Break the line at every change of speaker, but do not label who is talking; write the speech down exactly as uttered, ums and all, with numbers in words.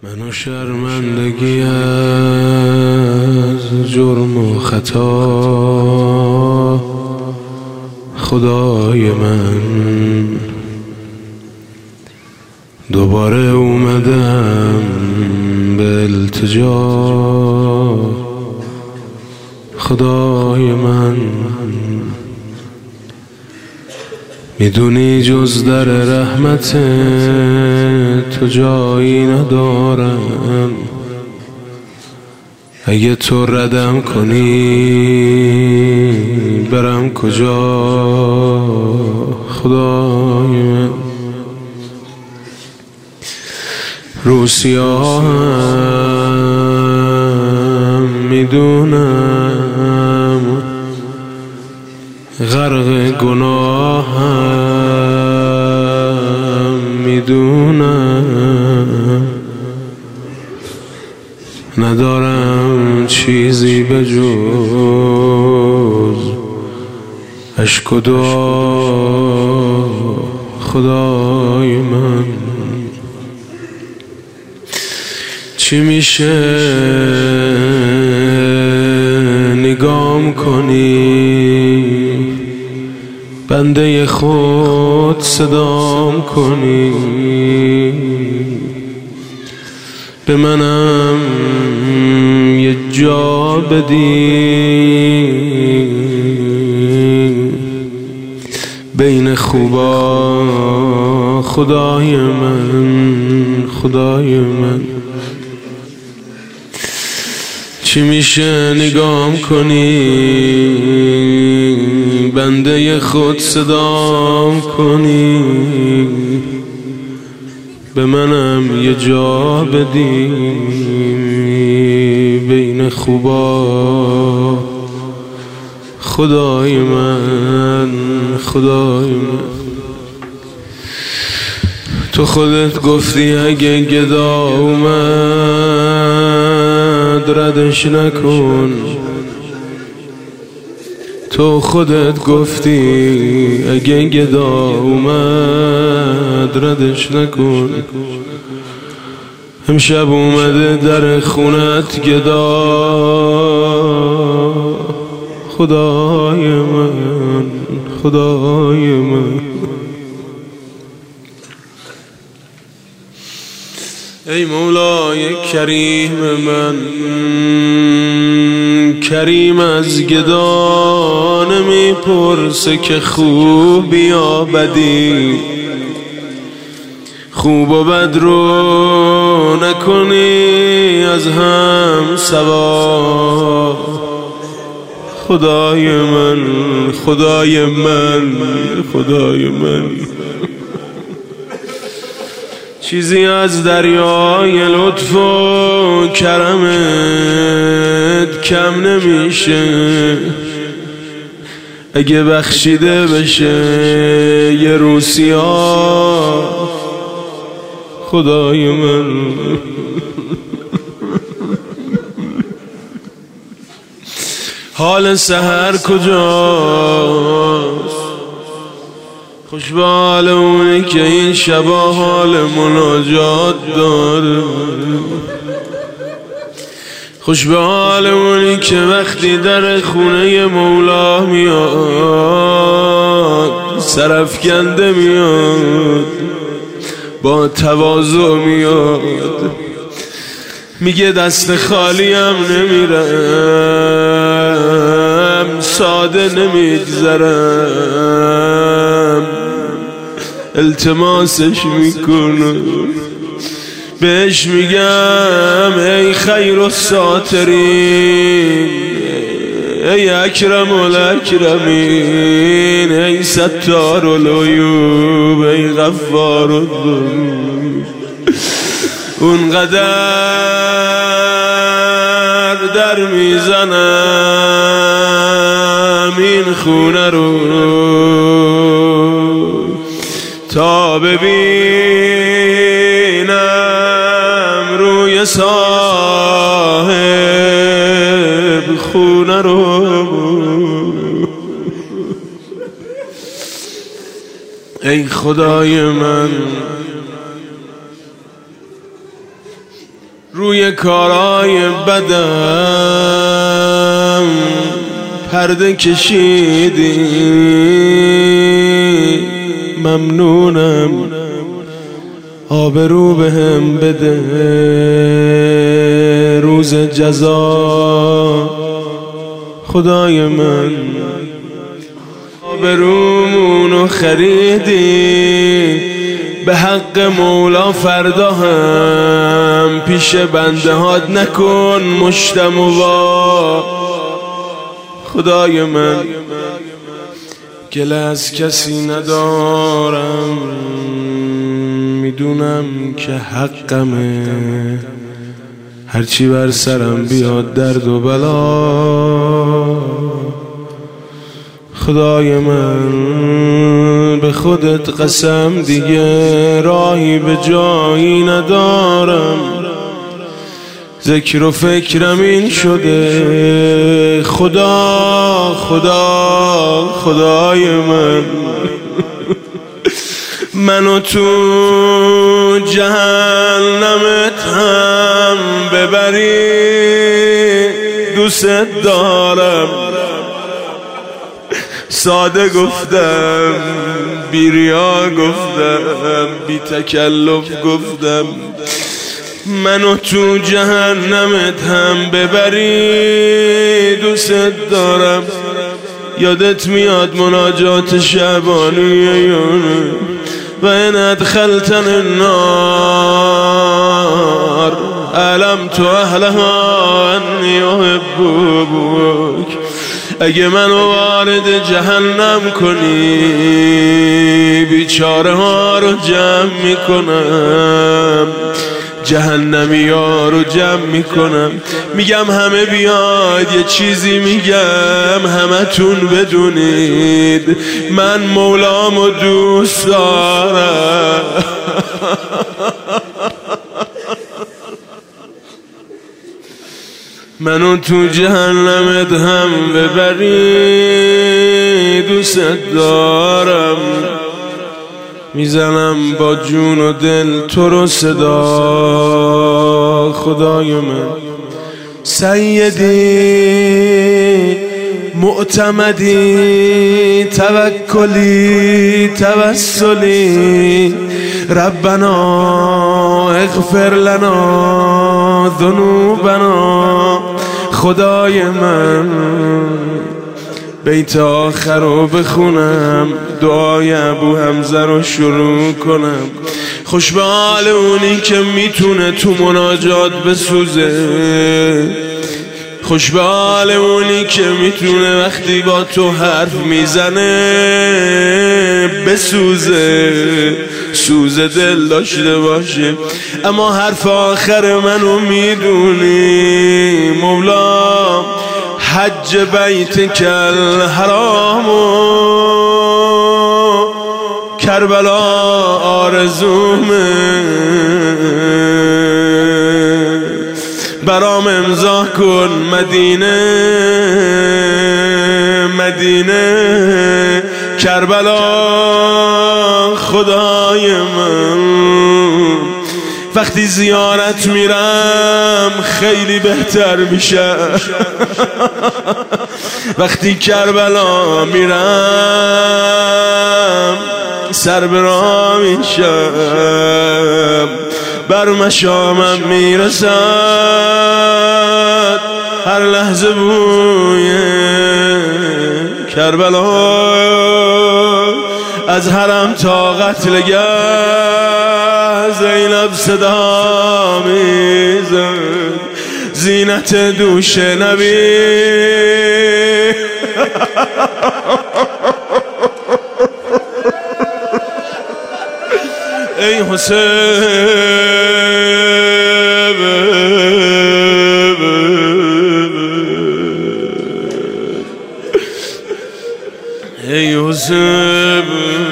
من و شرمندگی از جرم و خطا، خدای من دوباره اومدم به التجا. خدای من میدونی جز در رحمت تو جایی ندارم، اگه تو ردم کنی برم کجا. خدای من روسیاهم میدونم غرق گناهم میدونم، ندارم چیزی به جز اشک و دعا. خدای من چی میشه نگام کنی، بنده خود صدام کنی، به منم یه جا بدی بین خوبا. خدای من خدای من چی میشه نگام کنی، بنده خود صدام کنی، به منم یه جا بدی بین خوبا. خدای من خدای من تو خودت گفتی اگه گدا اومد ردش نکن. تو خودت گفتی اگه گدا اومد ردش نکن. امشب اومده در خونت گدا. خدای من خدای من ای مولای کریم من، کریم از گدا نمیپرسه که خوبی یا بدی، خوب و بد رو نکنی از هم سوا. خدای من خدای من خدای من چیزی از دریای لطف و کرمت کم نمیشه، اگه بخشیده بشه یه روسیا. خدای من حال سحر کجاست؟ خوش به حال اونی که این شبا حال مناجات داره، خوش به حال اونی که وقتی در خونه مولا میاد سرفکنده میاد، با تواضع میاد، میگه دست خالی هم نمیرم، ساده نمیگذرم، التماسش میکنم، بهش میگم ای خیر الساترین، ای اکرم الاکرمین، ای ستار العیوب، ای غفار الذنوب. اونقدر در میزنم این خونه رو تا ببینم روی صاحب خونه رو. ای خدای من روی کارای بدم پرده کشیدی، ممنونم آبرو بهم بده روز جزا. خدای من آبرومونو خریدی، به حق مولا فردا هم پیش بنده هات نکن مشتموا. خدای من گله از کسی ندارم، میدونم که حقمه، هرچی بر سرم بیاد درد و بلا. خدای من به خودت قسم دیگه راهی به جایی ندارم، ذکر و فکرم این شده. خدا خدا خدای من منو تو جهنمت هم ببری، دوست دارم. ساده گفتم، بی ریا گفتم، بی تکلف گفتم، منو تو جهنمت هم ببری، دوست دارم. یادت میاد مناجات شعبانیه و این ادخلتن النار علمت اهلها انی احبک. اگه منو وارد جهنم کنی بیچاره ها رو جمع میکنم، جهنمی ها رو جمع میکنم، میگم همه بیاید یه چیزی میگم همه تون بدونید من مولامو دوست دارم. منو تو جهنمت هم ببری، دوست دارم. میزنم با جون و دل تو رو صدا. خدای من سیدی معتمدی توکلی توسلی، ربنا اغفر لنا ذنوبنا. خدای من بیت آخر رو بخونم، دعای ابو حمزه رو شروع کنم. خوش به حال اونی که میتونه تو مناجات بسوزه، خوش به حال اونی که میتونه وقتی با تو حرف میزنه بسوزه، سوز دل داشته باشه. اما حرف آخر منو میدونی مولا، حج بیت کل حرامو کربلا آرزومه، برام امضا کن مدینه مدینه کربلا. خدای من وقتی زیارت میرم خیلی بهتر میشه، وقتی کربلا میرم سر به راه میشم، بر مشامم میرسد هر لحظه بوی کربلا. از حرم تا قتلگه زینب صدا میزد، زینت دوش نبی. ای حسین ای حسین